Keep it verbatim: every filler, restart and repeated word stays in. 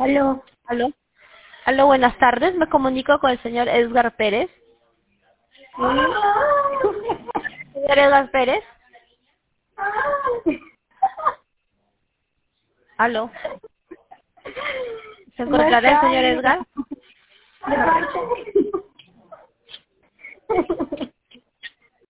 Aló. Aló. Aló, buenas tardes. Me comunico con el señor Edgar Pérez. Señor Edgar Pérez. Aló. ¿Se No encontrará el está señor ahí. Edgar? De parte.